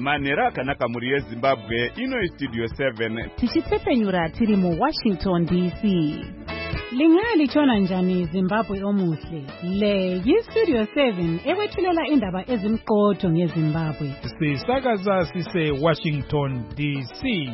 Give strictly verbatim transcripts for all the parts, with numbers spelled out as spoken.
Manera akanaka muri yeZimbabwe ino Studio seven. Tichitsepenyura tiri mu Washington D C. Lingali chona njani Zimbabwe omuhle. Le yi Studio seven ekwethulela indaba ezimqotho ngeZimbabwe. Sisakaza sise Washington D C.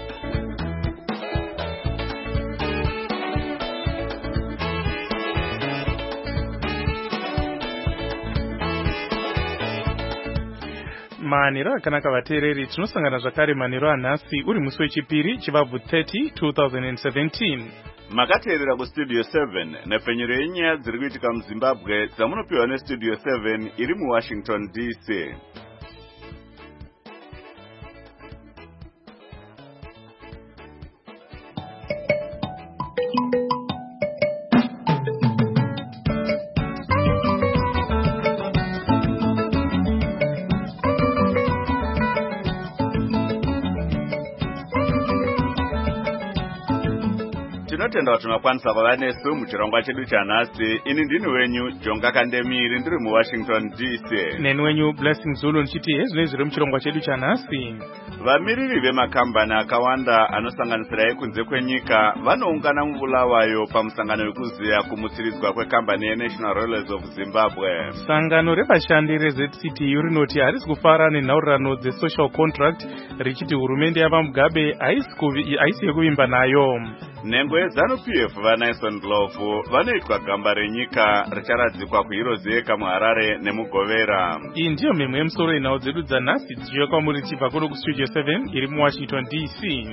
Maniro akanaka vateereri tinosangana zvakare maniro anhasi uri musi wechipiri chivabvu thirty twenty seventeen. Makateerera ku Studio seven nepfenyuro yenyaya dziri kuitika muZimbabwe dzamunopiwa neStudio seven iri mu Washington D C. Tinotenda kuti makwanisa kuva nesu muchirongwa chedu chanhasi. Ini ndini wenyu Jonga Kandemiri ndiri mu Washington D C. Neni wenyu Blessing Zulu nchiti hezvinoi zviri muchirongwa chedu chanhasi. Vamiriri vemakambani akawanda anosanganisira ekunze kwenyika vanoungana muBulawayo pamusangano wekuziya kumutsiridzwa kwekambani yeNational Railways of Zimbabwe. Sangano revashandi reZ C T U rinoti harisi kufara nenhaurirano dzesocial contract richiti hurumende yavaMugabe haisi yekuvimba nayo. Nhengo yeZanu P F vaNyson Ndlovu vanoitwa gamba renyika richaradzikwa kuHeroes Yeka muHarare nemuGovera. Iyi ndiyo mimwe yemusoro inhau dzedu dzanhasi dzichiuya kwamuri tichibva kuno kuStudio seven iri muWashington D C.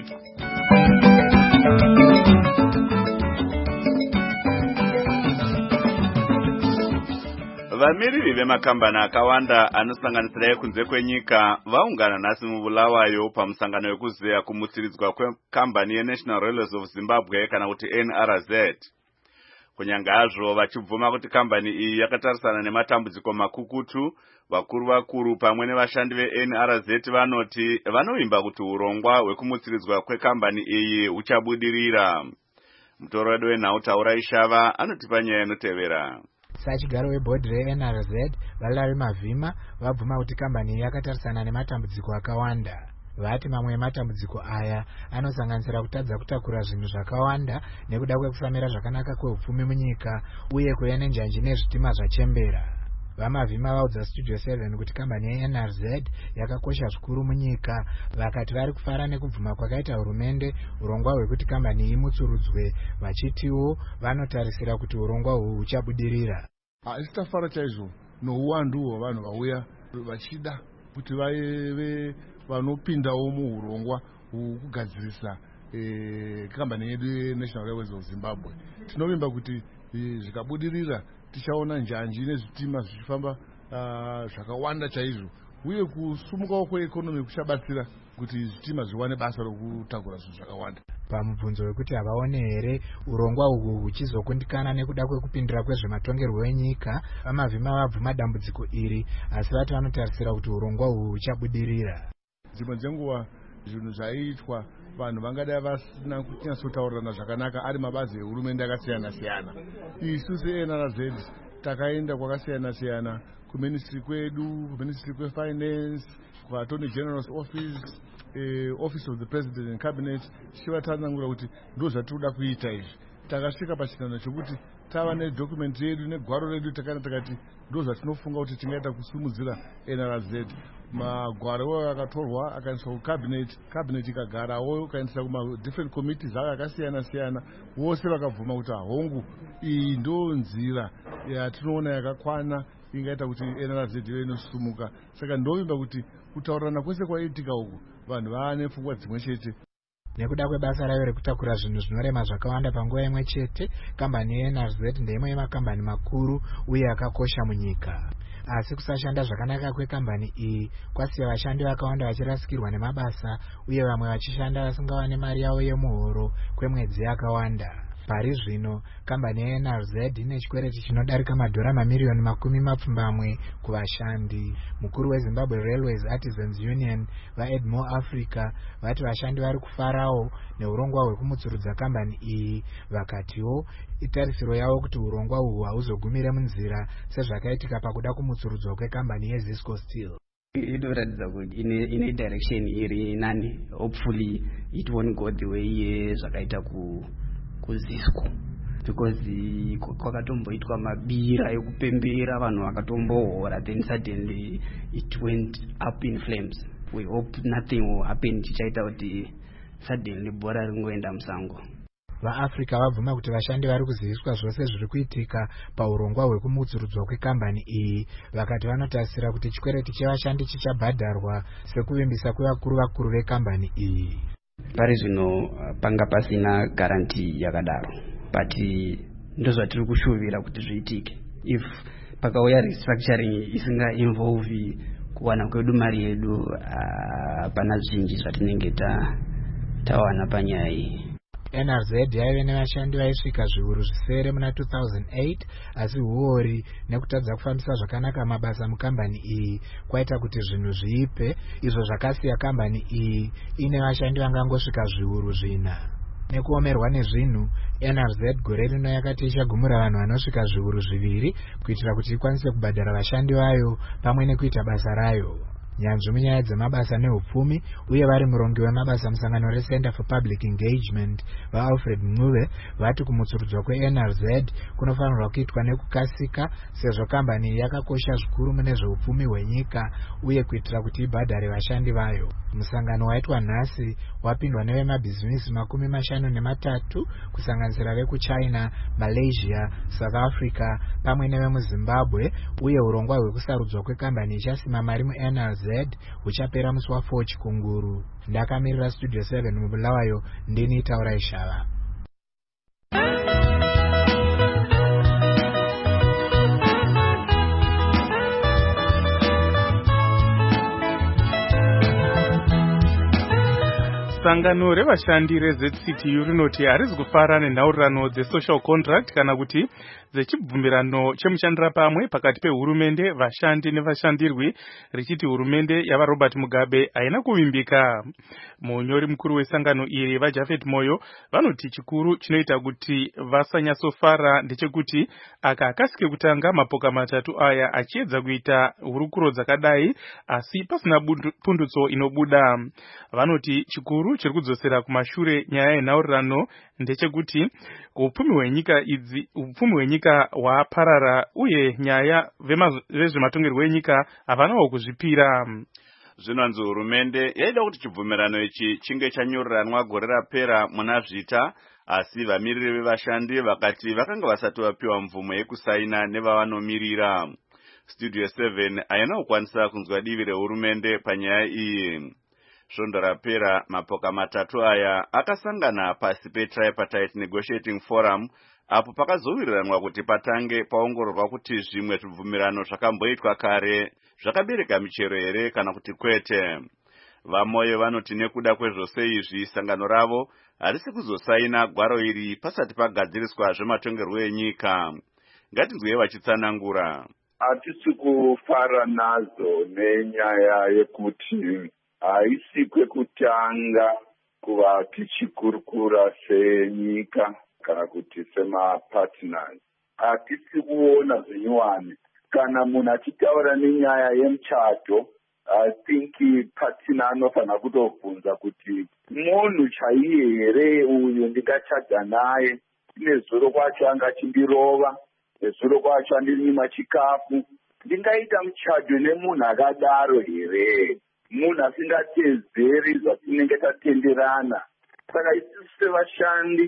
Vamiriri vemakambani akawanda anosanganisira ekunze kwenyika vaungana nhasi muBulawayo pamusangano wekuziya kumutsiridzwa kwekambani yeNational Railways of Zimbabwe kana kuti N R Z. Kunyange hazvo vachibvuma kuti kambani iyi yakatarisana nematambudziko makukutu, vakuru vakuru pamwe nevashandi veN R Z vanoti vanovimba kuti urongwa hwekumutsiridzwa kwekambani iyi huchabudirira. Mutoro wedu wenhau Taura Ishava anotipa nyaya inotevera. Sachigaro webhodhi reN R Z Valeri Mavhima vabvuma kuti kambani yakatarisana nematambudziko akawanda. Vati mamwe ematambudziko aya anosanganisira kutadza kutakura zvinhu zvakawanda nekuda kwekufamira zvakanaka kwehupfumi munyika uye kuve nenjanji nezvitima zvachembera. VaMavhima vaudza Studio seven kuti kambani yeN R Z yakakosha zvikuru munyika, vakati vari kufara nekubvuma kwakaita hurumende urongwa hwekuti kambani imutsurudzwe, vachitiwo vanotarisira kuti urongwa uhu huchabudirira. Isitafara chaizvo nouwandu hwavanhu vauya vachida kuti vave vanopindawo muurongwa hwekugadzirisa kambani yedu yeNational Railways of Zimbabwe. Tinovimba kuti zvikabudirira tichaona njanji nezvitima zvichifamba zvakawanda chaizvo, uye kusumukawo kweekonomi kuchabatsira kuti zvitima zviwane basa rokutakura zvinhu zvakawanda. Pamubvunzo wekuti havaone here urongwa uhu huchizokundikana nekuda kwekupindira kwezvematongerwo enyika, VaMavhima vabvuma dambudziko iri asi vati vanotarisira kuti urongwa uhu huchabudirira. Dzimwe dzenguva zvinhu zvaiitwa vanhu vangadai vasina kunyatsotaurana zvakanaka ari mabazi ehurumende akasiyana siyana. Isu seN R Z takaenda kwakasiyana siyana, kuministry kwedu, kuministry kwefinance, kuattorney general's office, eh, office of the president and cabinet, tichivatsanangura kuti ndo zvatiri kuda kuita izvi. Takasvika pachinano chokuti tava nedocument yedu negwaro redu takana takati ndo zvatinofunga kuti tingaita kusimudzira N R Z. Magwaro akatorwa akaiswa kucabinet, cabinet ikagarawo ikaendesa kuma different committees akasiyana siyana, vose vakabvuma kuti hongu iyi ndo nzira yatinoona yakakwana ingaita kuti N R Z ive inosumuka. Saka ndovimba kuti kutaurana kwese kwaiitika uku vanhu vaane pfungwa dzimwe chete. Nekuda kwebasa rayo rekutakura zvinhu zvinorema zvakawanda panguva imwe chete, kambani yeN R Z ndeimwe yemakambani makuru uye akakosha munyika. Asi kusashanda zvakanaka kwekambani iyi kwasiya vashandi vakawanda vachirasikirwa nemabasa uye vamwe vachishanda vasingawane mari yavo yemuhoro kwemwedzi yakawanda. Pari zvino kambani yeN R Z ine chikwereti chinodarika madhora mamiriyoni makumi mapfumbamwe kuvashandi. Mukuru weZimbabwe Railways Artisans Union vaEdmore Africa vati vashandi vari kufarawo neurongwa hwekumutsurudza kambani iyi, vakatiwo itarisiro yavo kuti urongwa uhu hauzogumire munzira sezvakaitika pakuda kumutsurudzwa kwekambani yeZisco Steel. inoratidza kuti ine ine direction iri nani. Hopefully it won't go the way zvakaita ku kuzisco, because kwakatomboitwa mabira ekupembera vanhu vakatombohora, then suddenly it went up in flames. We hope nothing will happen chichaita kuti suddenly bhora ringoenda musango. vaAfrica vabvuma kuti vashandi vari kuziviswa zvose zviri kuitika paurongwa hwekumutsurudzwa kwekambani iyi, vakati vanotasira kuti chikwereti chevashandi chichabhadharwa sekuvimbisa kwevakuru vakuru vekambani iyi. Pari zvino panga pasina garanti yakadaro, but ndozvatiri kushuvira kuti zviitike. If pakauya restructuring isinga involve kuwana kwedu mari yedu, uh, pana zvinji zvatinenge ta tawana panyaya iyi. N R Z yaive nevashandi vaisvika zviuru zvisere muna two thousand eight, asi huori nekutadza kufambisa zvakanaka mabasa mukambani iyi kwaita kuti zvinhu zviipe, izvo zvakasiya kambani iyi ine vashandi vangangosvika zviuru zvina. Nekuomerwa nezvinhu, N R Z gore rino yakati ichagumura vanhu vanosvika zviuru zviviri kuitira kuti ikwanise kubhadhara vashandi vayo pamwe nekuita basa rayo. Nyanzvi munyaya dzemabasa neupfumi uye vari murongi wemabasa musangano reCenter for Public Engagement vaAlfred Mncube vati kumutsurudzwa kweN R Z kunofanirwa kuitwa nekukasika, sezvo kambani yakakosha zvikuru mune zveupfumi hwenyika uye kuitira kuti ibhadhare vashandi vayo. Musangano waitwa nhasi wapindwa nevemabhizinisi makumi mashanu nematatu kusanganisira vekuChina, Malaysia, South Africa pamwe nevemuZimbabwe, uye urongwa hwekusarudzwa kwekambani ichasima mari muN R Z huchapera musi wa4 Chikunguru. Ndakamirira Studio seven mubulawayo, ndini Taurai Shava. Sangano revashandi reZ C T U rinoti harizi kufara nenhaurirano dzesocial contract kana kuti dzechibvumirano chemushandira pamwe pakati pehurumende, vashandi nevashandirwi, richiti hurumende yavaRobert Mugabe haina kuvimbika. Munyori mukuru wesangano iri vaJafet Moyo vanoti chikuru chinoita kuti vasanyatsofara ndechekuti aka akasike kutanga mapoka matatu aya achiedza kuita hurukuro dzakadai asi pasina pundutso inobuda. Vanoti chikuru chiri kudzosera kumashure nyaya yenhaurirano ndechekuti upfumi hwenyika idzi upfumi hwenyika hwaparara uye nyaya vezvematongerwo enyika havanawo kuzvipira. Zvinonzi hurumende yaida kuti chibvumirano ichi chinge chanyoriranwa gore rapera muna Zvita, asi vamiriri vevashandi vakati vakanga vasati vapiwa mvumo yekusaina nevavanomirira. Studio seven haina kukwanisa kunzwa divi rehurumende panyaya iyi. Svondo rapera mapoka matatu aya akasangana pasi peTripartite Negotiating Forum, apo pakazowiriranwa kuti patange paongororwa kuti zvimwe zvibvumirano zvakamboitwa kare zvakabereka michero here kana kuti kwete. VaMoyo vanoti nekuda kwezvose izvi sangano ravo harisi kuzosaina gwaro iri pasati pagadziriswa zvematongerwo enyika. Ngatinzwe vachitsanangura. Hatisi kufara nazo nenyaya yekuti haisi kwekutanga kuva tichikurukura senyika kana kuti semapartners. Hatisi kuona zvinyuwani. Kana munhu achitaura nenyaya yemuchato, I think partner anofanira kutobvunza kuti munhu chaiye here uyu ndingachadza naye, nezuro kwacho anga achindirova, nezuro kwacho andinyima chikafu, ndingaita muchato nemunhu akadaro here? Munhu asingatedzeri zvatinenge tatenderana. Saka isusu sevashandi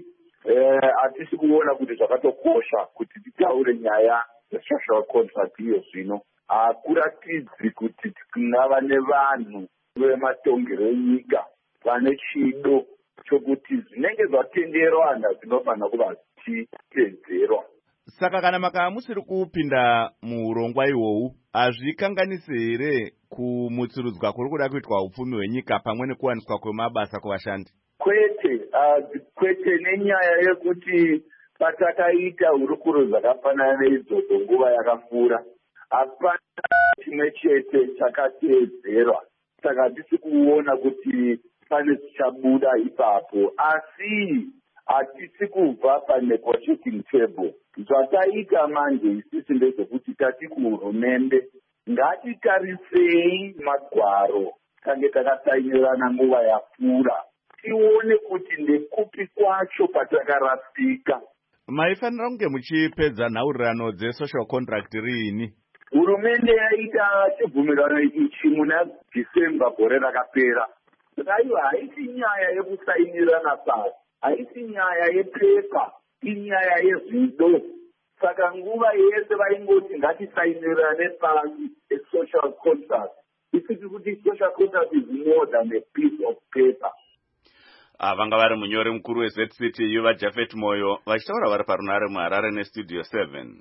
hatisi kuona kuti zvakatokosha kuti titaure nyaya yesocial contract iyo zvino. Hakuratidzi kuti tinava nevanhu vematongero enyika vane chido chokuti zvinenge zvatenderwana zvinofanira kuva zvichitedzerwa. Saka kana makava musiri kupinda muurongwa ihwohwu, hazvikanganisi here kumutsurudzwa kuri kuda kuitwa upfumi hwenyika pamwe nekuwaniswa kwemabasa kuvashandi? Kwete, uh, kwete nenyaya yekuti patakaita hurukuro dzakafanana neidzodzo nguva yakapfuura, hapana chimwe chete chakateedzerwa. Saka hatisi kuona kuti pane zvichabuda ipapo, asi hatisi kubva panegotiating table. Zvataita manje isisi ndezvekuti tati kuhurumende ngatitarisei magwaro tange takasainirana nguva yapfuura tione kuti ndekupi kwacho patakarasika. Maifanira kunge muchipedza nhaurirano dzesocial contract riini? Hurumende yaita chibvumirano ichi muna Dhisemba gore rakapera. Saka haisi nyaya yekusainirana pasi, haisi nyaya yepepa, inyaya yezvido. Saka nguva yese vaingoti ngatisainirane pasi a-social contract. Isiti kuti social contract is more than a piece of paper. Vanga vari munyori mukuru weZ City yuva Jafet Moyo vachitaura vari parunare muHarare neStudio seven.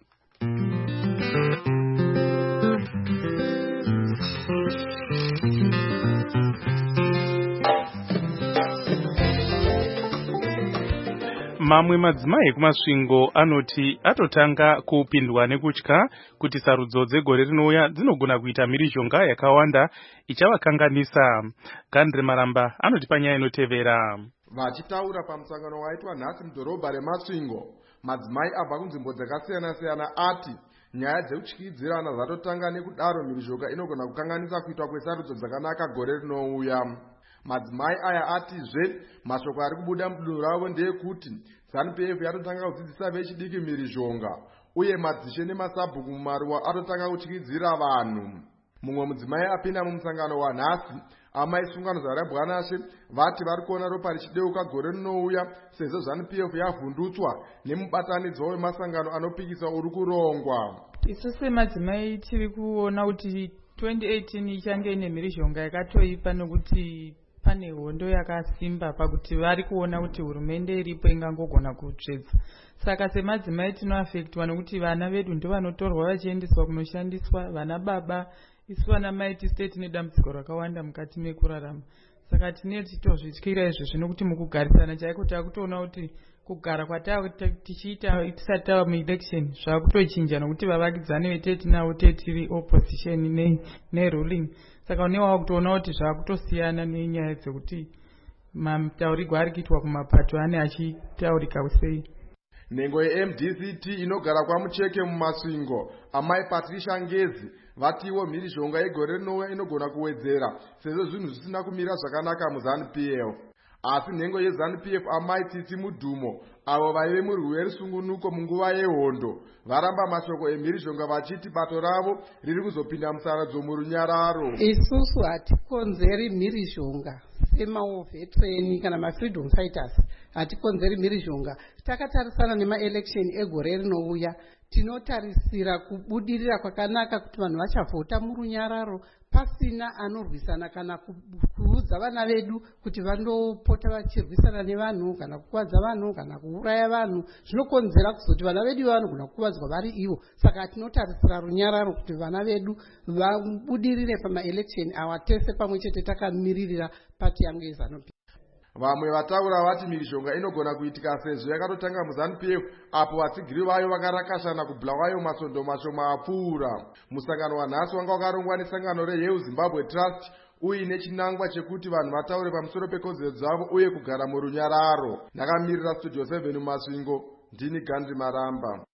Mamwe madzimai ekumasvingo anoti atotanga kupindwa nekutya kuti sarudzo dzegore rinouya dzinogona kuita mhirizhonga yakawanda ichavakanganisa. Gandre Maramba anoti panyaya inotevera. Vachitaura pamusangano waitwa nhasi mudhorobha remasvingo, madzimai abva kunzvimbo dzakasiyana-siyana ati nyaya dzekutyidzirana dzatotanga nekudaro mhirizhonga inogona kukanganisa kuitwa kwesarudzo dzakanaka gore rinouya. Madzimai aya atizve mashoko ari kubuda mudunhu ravo ndeyekuti ZANU-P F yatotanga kudzidzisa vechidiki mhirizhonga uye madzishe nemasabhuku mumaruwa atotanga kutyidzira vanhu. Mumwe mudzimai apinda mumusangano wanhasi, amai sungano zarabwanashe, vati vari kuona ropa richideuka gore rinouya sezvo ZANU-P F yavhundutswa nemubatanidzwa wemasangano anopikisa uri kurongwa. Isu semadzimai tiri kuona kuti twenty eighteen ichange ine mhirizhonga yakatoipa nokuti pane hondo yakasimba pakuti vari kuona kuti hurumende iripo ingangogona kutsvedza. Saka semadzimai tinoafektwa nokuti vana vedu ndovanotorwa vachiendeswa kunoshandiswa, vana baba, isu vana mai tisite tine dambudziko rakawanda mukati mekurarama. Saka tine titozvityira izvozvo nokuti mukugarisana chaiko takutoona kuti kugara kwatava tichiita tisati tava muelection zvakutochinja nokuti vavakidzani vetetinavo tetiri opposition neruling. Saka unewawo kutoona kuti zvakutosiyana nenyaya dzekuti mataurigwa ari kuitwa kumapato ane achitaurika sei. Nhengo ye-M D C T inogara kwaMucheke mumasvingo, amai Patricia Ngezi, vatiwo mhirizhonga yegore rinouya inogona kuwedzera sezvo zvinhu zvisina kumira zvakanaka muZANU-P F. Asi nhengo yeZANU-P F amai Tsitsi Mudhumo, avo vaive murwi werusungunuko munguva yehondo, varamba mashoko emhirizhonga vachiti bato ravo riri kuzopinda musaradzo murunyararo. Isusu hatikonzeri mhirizhonga semaveterani kana mafreedom fighters, hatikonzeri mhirizhonga. Takatarisana nemaelection egore rinouya, tinotarisira kubudirira kwakanaka kuti vanhu vachavhota murunyararo pasina anorwisana kana kuudza vana vedu kuti vandopota vachirwisana nevanhu kana kukuvadza vanhu kana kuuraya vanhu. Zvinokonzera kuzoti vana vedu vanogona kukuvadzwa vari ivo. Saka tinotarisira runyararo kuti vana vedu vabudirire pamaelection awa tese pamwe chete takamiririra pati yangu yeZANU-P F. Vamwe vataura vati mhirizhonga inogona kuitika sezvo yakatotanga muZANU-P F apo vatsigiri vayo vakarakashana kubulawayo masondo mashoma apfuura. Musangano wanhasi wanga wakarongwa nesangano reYehu Zimbabwe Trust uine chinangwa chekuti vanhu vataure pamusoro pekodzero dzavo uye kugara murunyararo. Ndakamirira Studio seven mumasvingo, ndini Gandhi Maramba.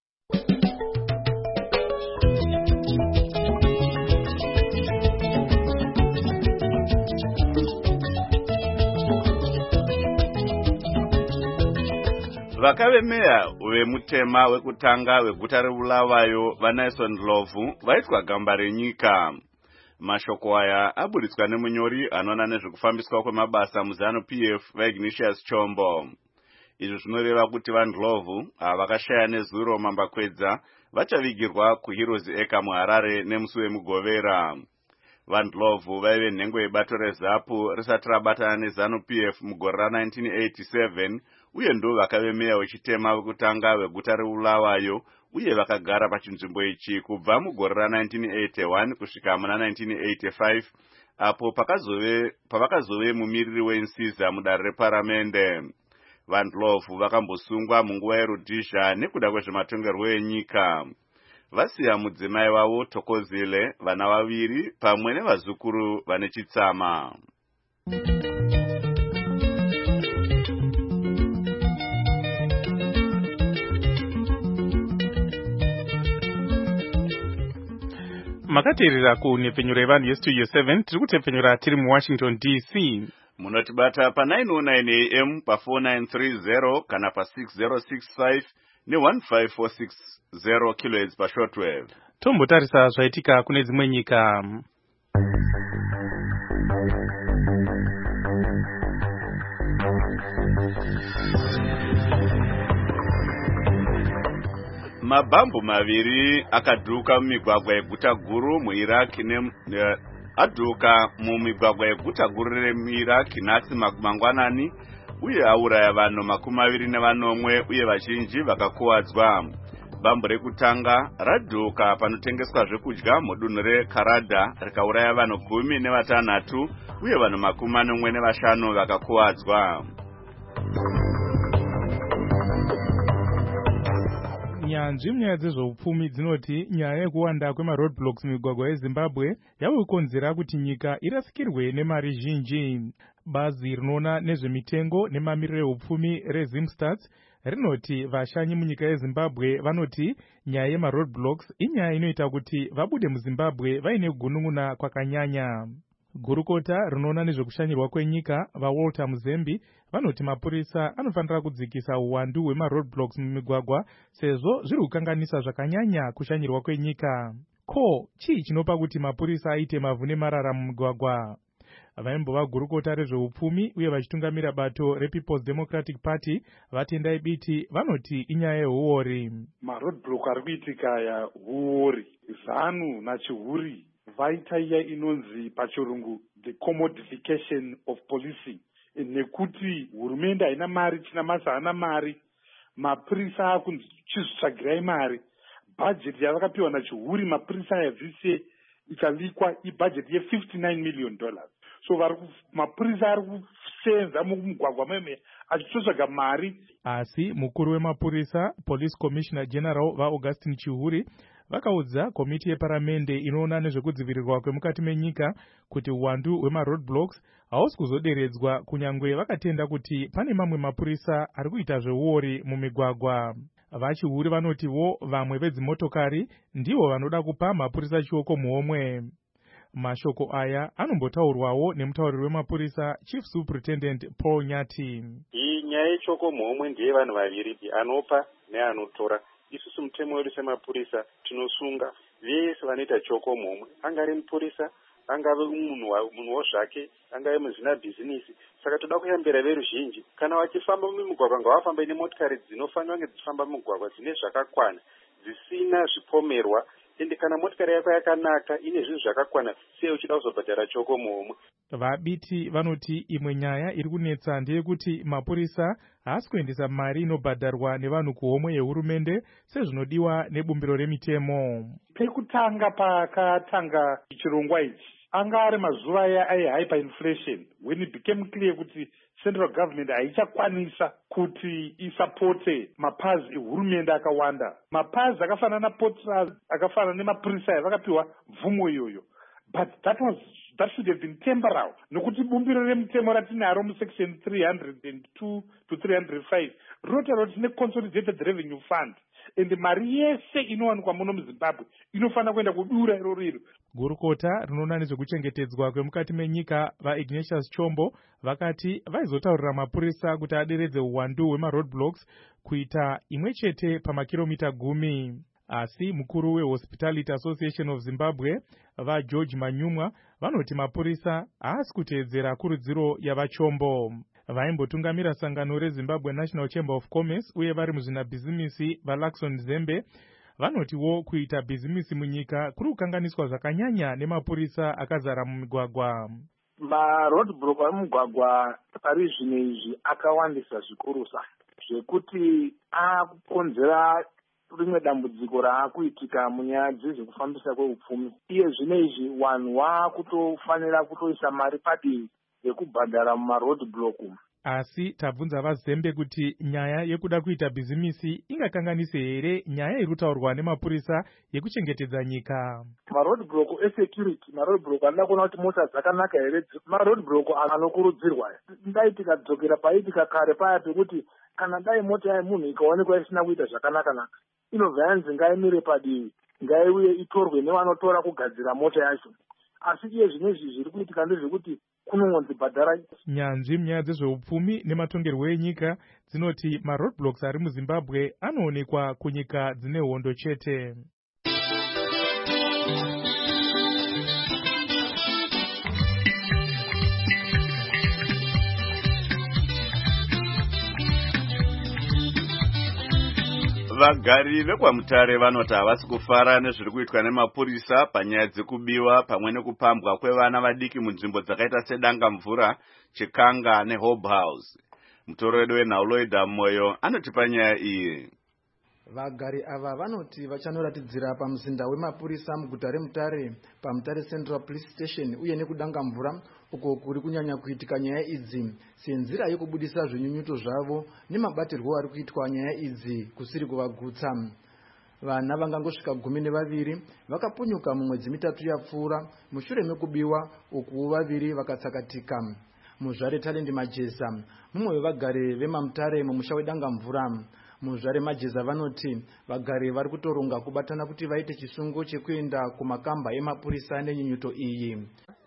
Vakave meya vemutema wekutanga weguta reBulawayo vaNelson Ndlovu vaitwa gamba renyika. Mashoko aya aburitswa nemunyori anoona nezvekufambiswa kwemabasa muZANU-P F vaIgnatius Chombo. Izvi zvinoreva kuti vaNdlovu ava vakashaya nezuro mambakwedza vachavigirwa kuHeroes Eka muHarare nemusi wemugovera. VaNdlovu vaive nhengo yebato reZAPU risati rabatana neZANU-P F mugore ra-nineteen eighty-seven uye ndo vakave meya wechitema wekutanga weguta reBulawayo uye vakagara pachinzvimbo ichi kubva mugore ra-nineteen eighty-one kusvika muna nineteen eighty-five apo pakazove pavakazove mumiriri weNsiza mudare reparamende. VaNdlovu vakambosungwa munguva yeRhodhisia nekuda kwezvematongerwo enyika. Vasiya mudzimai wavo Thokozile, vana vaviri pamwe nevazukuru vane chitsama. makateerera kunhepfenyuro yevanhu yestudio seven tiri kutepfenyura tiri muwashington D C. munotibata pa nine oh nine A M pa four nine three zero kana pa six zero six five ne one five four six zero kilohertz pa shortwave. Tombotarisa zvaitika kune dzimwe nyika. Mabhambu maviri akadhuka mumigwagwa yeguta guru muIraq ne adhuka mumigwagwa yeguta guru remuIraq nhasi mangwanani uye auraya vanhu makumi maviri nevanomwe uye vazhinji vakakuwadzwa. Bhambu rekutanga radhuka panotengeswa zvekudya mudunhu reKarada rikauraya vanhu gumi nevatanhatu uye vanhu makumi manomwe nevashanu vakakuwadzwa. Nyanzvi munyaya dzezveupfumi dzinoti nyaya yekuwanda kwemaroadblocks mumigwagwa yeZimbabwe yava kukonzera kuti nyika irasikirwe nemari zhinji. Bazi rinoona nezvemitengo nemamiriro eupfumi reZimstats rinoti vashanyi munyika yeZimbabwe vanoti nyaya yemaroadblocks inyaya inoita kuti vabude muZimbabwe vaine kugunun'una kwakanyanya. Gurukota rinoona nezvekushanyirwa kwenyika vaWalter Muzembi vanoti mapurisa anofanira kudzikisa uwandu hwemaroadblocks mumigwagwa sezvo zviri kukanganisa zvakanyanya kushanyirwa kwenyika. Ko, chii chinopa kuti mapurisa aite mavhu nemarara mumigwagwa? Vaimbova gurukota rezveupfumi uye vachitungamira bato rePeople's Democratic Party vatendai biti vanoti inyaya yehuori. Maroadblock ari kuitika ya huori, ZANU naChihuri vaita iya inonzi pachirungu the commodification of policing, nekuti hurumende haina mari, china masa haana mari, mapurisa akunzi chizvitsvagirai mari. Bajeti yavakapiwa naChihuri mapurisa yavhise ikalikwa ibajeti ye fifty-nine million dollars. So vari mapurisa ari kusenza mumugwagwa meme achitotsvaga mari. Asi mukuru wemapurisa Police Commissioner General vaAugustine Chihuri vakaudza komiti yeparamende inoona nezvekudzivirirwa kwemukati menyika kuti uwandu hwemaroadblocks hausi kuzoderedzwa kunyangwe vakatenda kuti pane mamwe mapurisa ari kuita zveuori mumigwagwa. VaChihuri vanotiwo vamwe vedzimotokari ndivo vanoda kupa mapurisa chioko muhomwe. Mashoko aya anombotaurwawo nemutauriri wemapurisa Chief Superintendent Paul Nyati. Iyi nyaya yechoko muhomwe ndiye vanhu vaviri anopa neanotora. Isusu mutemo wedu semapurisa tinosunga vese vanoita choko muhomwe, angari mupurisa, angave munhu munhuwo zvake, angave muzvina bhizinisi. Saka toda kuyambira veruzhinji kana vachifamba mumugwagwa ngavafambe nemotokari dzinofanira kunge dzichifamba mumugwagwa dzine zvakakwana, dzisina zvipomerwa. Ende kana motikari yako yakanaka ine zvinhu zvakakwana, sei uchida kuzobhadhara choko muhomwe? Vabiti vanoti imwe nyaya iri kunetsa ndeyekuti mapurisa haasi kuendesa mari inobhadharwa nevanhu kuhomwe yehurumende sezvinodiwa nebumbiro remitemo. Pekutanga pakatanga chirongwa ichi anga ari mazuva ahyperinflation, when it became clear kuti central government haichakwanisa kuti isapote mapazi ehurumende akawanda. Mapazi akafanana na Port Trust, akafanana nemapurisa vakapiwa mvumo iyoyo. But that was that should have been temporal. Nokuti bumbiro remutemo ratinaro mu section three hundred two to three hundred five rota roti ne consolidated revenue fund, and mari yese inowanikwa muno muZimbabwe inofana kuenda kudura iroro iro. Gurukota rinoona nezvekuchengetedzwa kwemukati menyika vaIgnatius Chombo vakati vaizotaurira mapurisa kuti aderedze uwandu hwemaroadblocks kuita imwe chete pamakiromita gumi. Asi mukuru weHospitality Association of Zimbabwe vaGeorge Manyumwa vanoti mapurisa haasi kuteedzera kurudziro yavaChombo. Vaimbotungamira sangano reZimbabwe National Chamber of Commerce uye vari muzvina bhizimisi vaLaxon Zembe vanotiwo kuita bhizimisi munyika kuri kukanganiswa zvakanyanya nemapurisa akazara mumigwagwa. Maroadblock ari mumugwagwa pari zvino izvi akawandisa zvikurusa zvekuti akukonzera rimwe dambudziko raakuitika munyaya dzezvekufambisa kweupfumi. Iye zvino izvi vanhu vakutofanira kutoisa mari padivi yekubhadhara mumaroadblock. Asi tabvunza vaZembe kuti nyaya yekuda kuita bhizimisi ingakanganise here nyaya iri kutaurwa nemapurisa yekuchengetedza nyika. Maroadblock esecurity, maroadblock anoda kuona kuti mota dzakanaka here, maroadblock anokurudzirwa. Dai tikadzokera paitika kare paya pekuti kana dai mota yemunhu ikaonekwa isina kuita zvakanaka naka, inobva yanzi ngaimire padivi ngaiuye itorwe nevanotora kugadzira mota yacho. Asi iye zvinezvi zviri kuitika ndezvekuti kunonzi bhadhara. Nyanzvi munyaya dzezveupfumi nematongerwo enyika dzinoti maroadblocks ari muZimbabwe anoonekwa kunyika dzine hondo chete. Vagari vekwaMutare vanoti havasi kufara nezviri kuitwa nemapurisa panyaya dzekubiwa pamwe nekupambwa kwevana vadiki munzvimbo dzakaita sedanga mvura, Chikanga neHope House. Mutoro wedu weNhauloida Moyo anotipa nyaya iyi. Vagari ava vanoti vachanoratidzira pamuzinda wemapurisa muguta reMutare paMutare Central Police Station uye nekudanga mvura uko kuri kunyanya kuitika nyaya idzi senzira yekubudisa zvinyunyuto zvavo nemabatirwo ari kuitwa nyaya idzi kusiri kuvagutsa. Vana vangangosvika gumi nevaviri vakapunyuka mumwedzi mitatu yapfuura mushure mekubiwa uku vaviri vakatsakatika. Muzvare Talendi Majeza mumwe wevagari vemaMutare mumusha wedanga mvura. Muzvare Majeza vanoti vagari vari kutoronga kubatana kuti vaite chisungo chekuenda kumakamba emapurisa nenyunyuto iyi.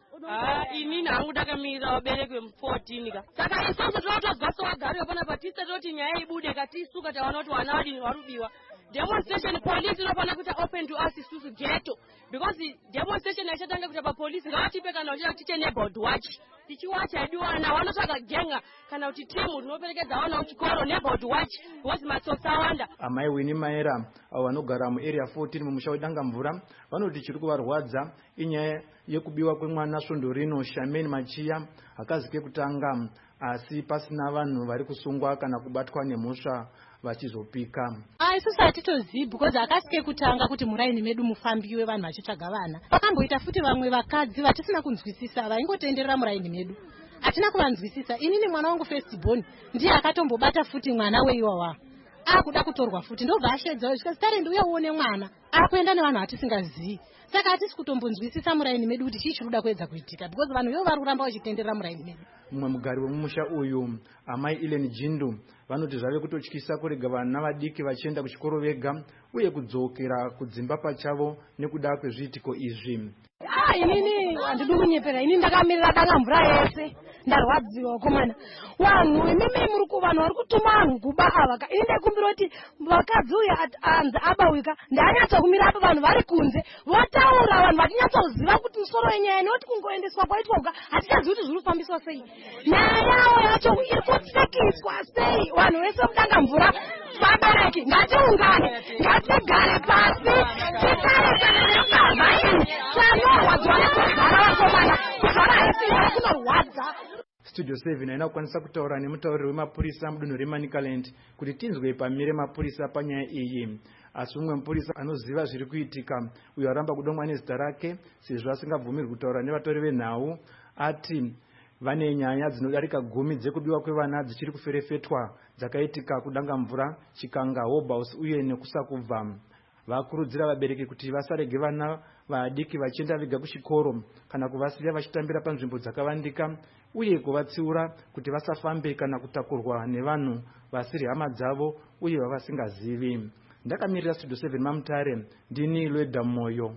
Ah, inini hangu ndakamira vabereki vemufourteen ka. Saka isusu tinotozwa sevagari vapana patisa toti nyaya ibude katisuka taona kuti vana vadini varubiwa. Demonstration police inofana kuita open to us isusu ghetto because demonstration aichatanga kuita papolice ngavatipe kana uchida tiche neighborhood watch. Tichiwacha ediwana vanotsvaga genga kana kuti timu rinoperekedza vana kuchikoro neighborhood watch because matsotsi awanda. Amai Winnie Maera avo vanogara muarea fourteen mumusha wedanga mvura vanoti chiri kuvarwadza inyaya yekubiwa kwemwana Svondorino Shameni Machiya akazi kekutanga asi pasina vanhu vari kusungwa kana kubatwa nemhosva vachizopika. Ah, isusu hatitozivi because akasike kutanga kuti muraini medu mufambiwe vanhu vachitsvaga vana. Pakamboita futi vamwe vakadzi vatisina kunzwisisa vaingotenderera muraini medu. Hatina kuvanzwisisa. Inini mwana wangu first born ndiye akatombobata futi mwana weiwawa. Akuda kutorwa futi ndobva ashedza zvika Talendi uye uone mwana. Akuenda nevanhu vatisingazivi. Saka hatisi kutombonzwisisa muraini medu kuti chii chiri kuedza kuitika because vanhu ivo vari kuramba vachitenderera muraini medu. Mumwe mugari wemumusha uyu amai Ellen Jindu vanoti zvave kutotyisa kurega vana vadiki vachienda kuchikoro vega uye kudzokera kudzimba pachavo nekuda kwezviitiko izvi. Ah, inini handidi kunyepera, inini ndakamirira danga mvura yese ndarwadziwa komana. Vanhu imimi muri kuvanhu vari kutuma vanhu kuba ava ka inde kumbira kuti vakadzi uyu anzi abawika ndanyatsa kumira apa vanhu vari kunze votaura vanhu vatinyatsa kuziva kuti musoro wenyaya nekuti kungoendeswa kwaitwa uka hatichazivi kuti zviri kufambiswa sei. Nyaya yavo yacho iri kutsekiswa sei. Vanhu vese mudanga mvura vabereki ngatiungane ngatigare pasi titarisane nezvamaini sanorwadziwa nekugara vakomana kuzvara hesina kunorwadza. Studio seven haina kukwanisa kutaura nemutauriri wemapurisa mudunhu reManicaland kuti tinzwe pamire mapurisa panyaya iyi. Asi umwe mupurisa anoziva zviri kuitika uyo aramba kudomwa nezita rake sezvo asingabvumirwi kutaura nevatori venhau ati vane nyaya dzinodarika gumi dzekubiwa kwevana dzichiri kuferefetwa dzakaitika kudanga mvura, Chikanga, Hope House uye nekusakubva. Vakurudzira vabereki kuti vasarege vana vadiki vachienda vega kuchikoro kana kuvasiya vachitambira panzvimbo dzakavandika uye kuvatsiura kuti vasafambe kana kutakurwa nevanhu vasiri hama dzavo uye vavasingazivi. Ndakamirira Studio seven maMutare ndini Lweda Moyo.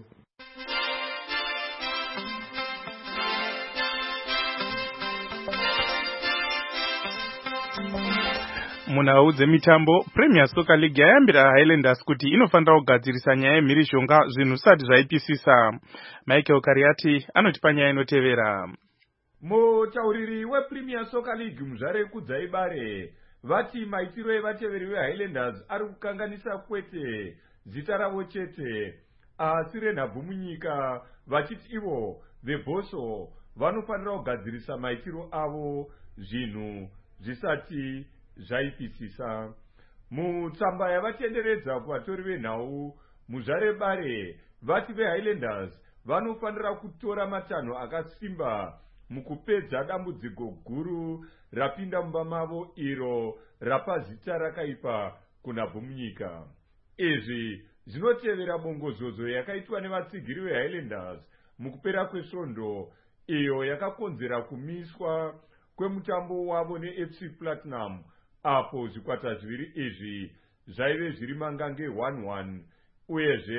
Munhau dzemitambo, Premier Soccer League yayambira Highlanders kuti inofanira kugadzirisa nyaya yemhirizhonga zvinhu zvisati zvaipisisa. Michael Kariati anotipa nyaya inotevera. Mutauriri wePremier Soccer League muzvare kudzaibare vati maitiro evateveri veHighlanders ari kukanganisa kwete zita ravo chete asi renhabvu munyika vachiti ivo vebhoso vanofanira kugadzirisa maitiro avo zvinhu zvisati zvaipisisa. Mutsamba yavatenderedza kuvatori venhau muzvare bare vati veHighlanders vanofanira kutora matanho akasimba mukupedza dambudziko guru rapinda mumba mavo iro rapa zita rakaipa kunhabvu munyika. Izvi zvinotevera bongozozo yakaitwa nevatsigiri veHighlanders mukupera kwesvondo iyo yakakonzera kumiswa kwemutambo wavo neF C Platinum apo zvikwata zviviri izvi zvaive zviri mangange one one uyezve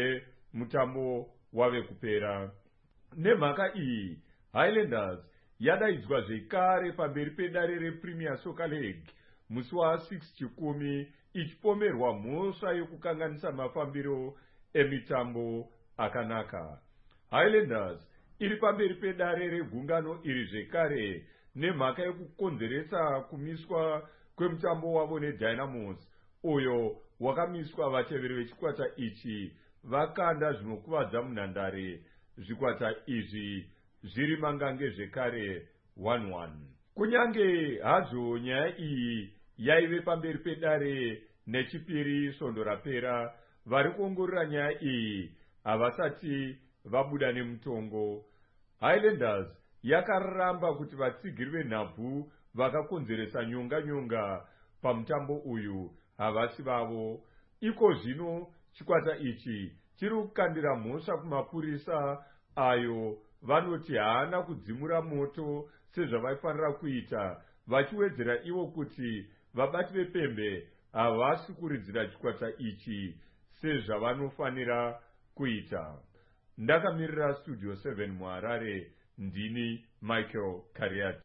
mutambo wave kupera. Nemhaka iyi, Highlanders yadaidzwa zvekare pamberi pedare rePremier Soccer League musi wa6 chikumi ichipomerwa mhosva yokukanganisa mafambiro emitambo akanaka. Highlanders iri pamberi pedare regungano iri zvekare nemhaka yekukonzeresa kumiswa kwemutambo wavo neDynamos uyo wakamiswa vateveri vechikwata ichi vakanda zvinokuvadza munhandare, zvikwata izvi zviri mangange zvekare one one. Kunyange hazvo nyaya iyi yaive pamberi pedare nechipiri svondo rapera, vari kuongorora nyaya iyi havasati vabuda nemutongo. Highlanders yakaramba kuti vatsigiri venhabvu vakakonzeresa nyonga nyonga pamutambo uyu havasi vavo. Iko zvino chikwata ichi chiri kukandira mhosva kumapurisa ayo vanoti haana kudzimura moto sezvavaifanira kuita, vachiwedzera ivo kuti vabati vepembe havasi kuridzira chikwata ichi sezvavanofanira kuita. Ndakamirira Studio seven muHarare, ndini Michael Kariati.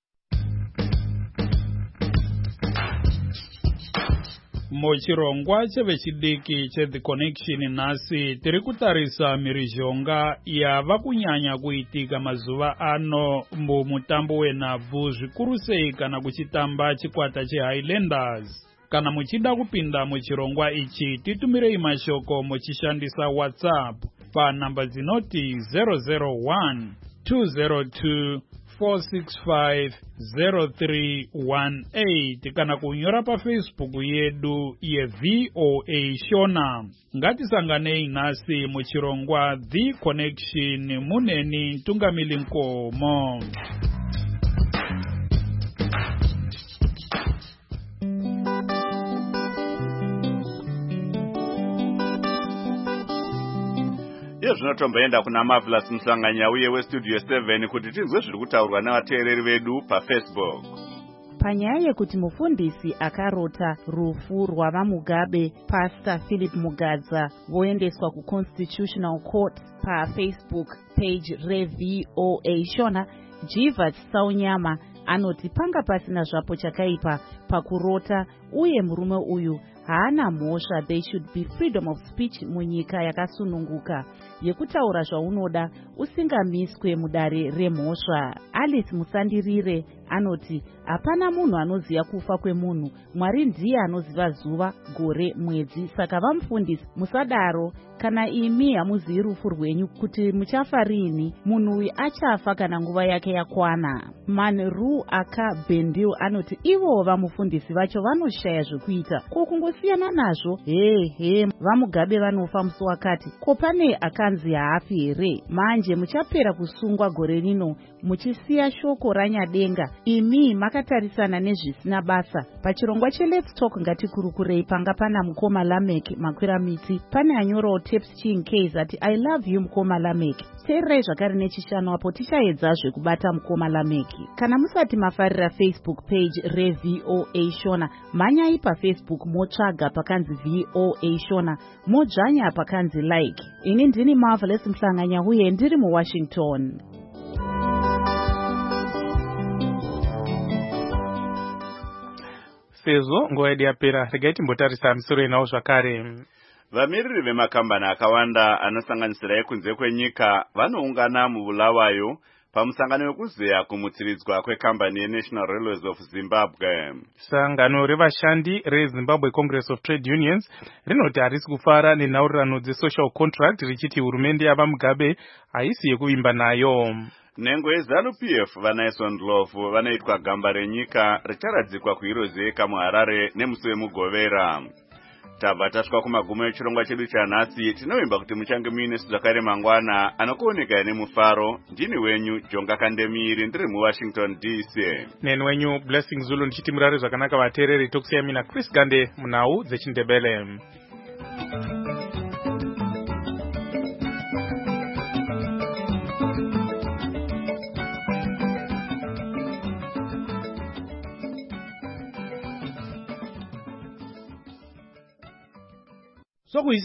Muchirongwa chevechidiki cheThe Connection nhasi tiri kutarisa mhirizhonga yava kunyanya kuitika mazuva ano mumutambo wenhabvu, zvikuru sei kana kuchitamba chikwata cheHighlanders. Kana muchida kupinda muchirongwa ichi, titumirei mashoko muchishandisa WhatsApp panhamba dzinoti zero zero one two zero two four six five zero three one eight kana kunyora paFacebook yedu yeV O A Shona. Ngatisanganei nhasi muchirongwa The Connection, muneni Tungamili Nkomo. Zvinotomboenda kuna Marvelous Musanganya uye weStudio seven kuti tinzwe zviri kutaurwa navateereri vedu paFacebook. Panyaya yekuti mufundisi akarota rufu rwavaMugabe Pastor Philip Mugadza voendeswa kuConstitutional Court paFacebook page reV O A Shona, Jivat Saunyama anoti panga pasina zvapo chakaipa pakurota uye murume uyu haana mhosva. There should be freedom of speech munyika yakasununguka yekutaura zvaunoda usingamiswe mudare remhosva. Alice Musandirire anoti hapana munhu anoziva kufa kwemunhu, Mwari ndiye anoziva zuva, gore, mwedzi. Saka vamufundisi musadaro, kana imi hamuzivi rufu rwenyu kuti muchafa rini, munhu uyu achafa kana nguva yake yakwana. Manru aka Bendiu anoti ivo vamufundisi vacho vanoshaya zvekuita, ko kungosiyana nazvo. He he, vaMugabe vanofa musi wakati, ko pane akanzi haafi here? Manje muchapera kusungwa gore rino muchisiya shoko ranyadenga. Imi makatarisana nezvisina basa. Pachirongwa cheLet's Talk ngatikurukurei panga pana Mukoma Lamek Makwira Miti, pane anyorawo Tips Chinkei ati I love you Mukoma Lamek. Teererai zvakare nechishanu apo tichaedzazve kubata Mukoma Lamek. Kana musati mafarira Facebook page reV O A Shona, manyai paFacebook motsvaga pakanzi V O A Shona, modzvanya pakanzi like. Ini ndini Marvelous Musanganya uye ndiri muWashington. Sezvo nguva yedu yapera, regai timbotarisa misoro inawo zvakare. Vamiriri vemakambani akawanda anosanganisira ekunze kwenyika vanoungana muBulawayo pamusangano wekuzeya kumutsiridzwa kwekambani yeNational Railways of Zimbabwe. Sangano revashandi reZimbabwe Congress of Trade Unions rinoti harisi kufara nenhaurirano dzesocial contract richiti hurumende yavaMugabe haisi yekuvimba nayo. Nhengo yeZanu-P F vanaiswa ndlovu vanoitwa gamba renyika richaradzikwa kuHirozeka muHarare nemusi wemugovera. Tabva tasvika kumagumo echirongwa chedu chanhasi. Tinovimba kuti muchange muine zvakare mangwana anokuoneka nemufaro. Ndini wenyu Jonga Kandemiri, ndiri muWashington D C. Neni wenyu Blessing Zulu ndichiti murare zvakanaka vateereri. Tokusiyai mina Chris Gande munhau dzechiNdebele. So